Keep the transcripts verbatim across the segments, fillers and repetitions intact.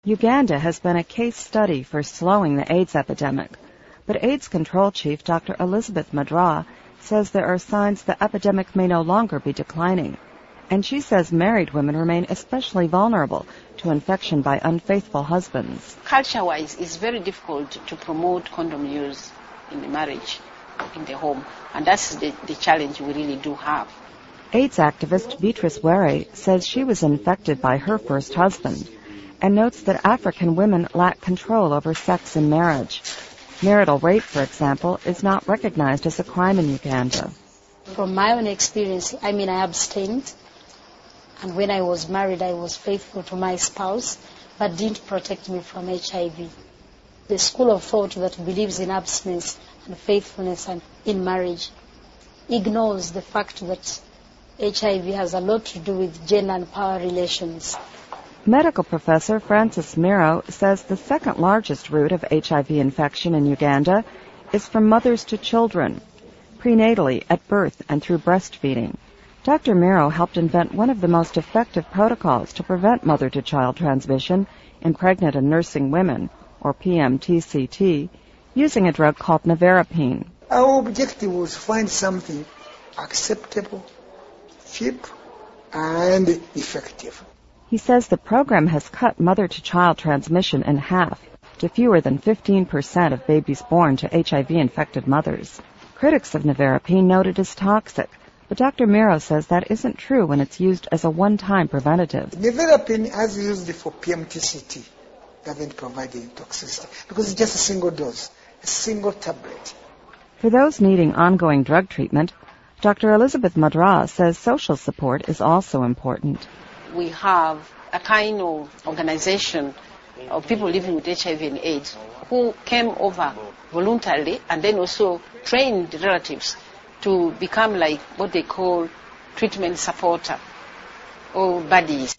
Uganda has been a case study for slowing the AIDS epidemic, but AIDS control chief Doctor Elizabeth Madra says there are signs the epidemic may no longer be declining, and she says married women remain especially vulnerable to infection by unfaithful husbands. Culture-wise, it's very difficult to promote condom use in the marriage, in the home, and that's the, the challenge we really do have. AIDS activist Beatrice Were says she was infected by her first husband and notes that African women lack control over sex in marriage. Marital rape, for example, is not recognized as a crime in Uganda. From my own experience, I mean, I abstained, and when I was married, I was faithful to my spouse, but didn't protect me from H I V. The school of thought that believes in abstinence and faithfulness in marriage ignores the fact that H I V has a lot to do with gender and power relations. Medical professor Francis Miro says the second largest route of H I V infection in Uganda is from mothers to children, prenatally, at birth, and through breastfeeding. Doctor Miro helped invent one of the most effective protocols to prevent mother-to-child transmission in pregnant and nursing women, or P M T C T, using a drug called nevirapine. Our objective was to find something acceptable, cheap, and effective. He says the program has cut mother-to-child transmission in half to fewer than fifteen percent of babies born to H I V-infected mothers. Critics of nevirapine note it as toxic, but Doctor Miro says that isn't true when it's used as a one-time preventative. Nevirapine, as used for P M T C T, doesn't provide any toxicity because it's just a single dose, a single tablet. For those needing ongoing drug treatment, Doctor Elizabeth Madra says social support is also important. We have a kind of organization of people living with H I V and AIDS who came over voluntarily and then also trained relatives to become like what they call treatment supporter or buddies.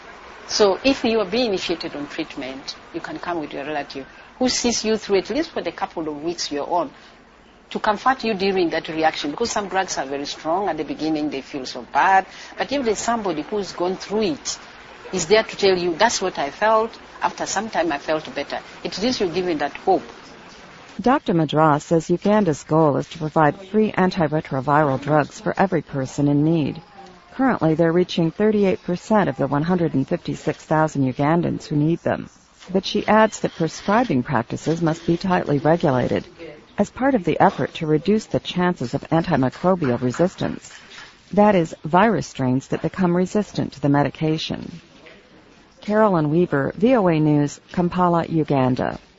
So if you are being initiated on treatment, you can come with your relative who sees you through at least for the couple of weeks you're on to comfort you during that reaction, because some drugs are very strong. At the beginning they feel so bad, but if there's somebody who's gone through it, is there to tell you, that's what I felt, after some time I felt better. It is you giving that hope. Doctor Madra says Uganda's goal is to provide free antiretroviral drugs for every person in need. Currently they're reaching thirty-eight percent of the one hundred fifty-six thousand Ugandans who need them. But she adds that prescribing practices must be tightly regulated as part of the effort to reduce the chances of antimicrobial resistance. That is, virus strains that become resistant to the medication. Carolyn Weaver, V O A News, Kampala, Uganda.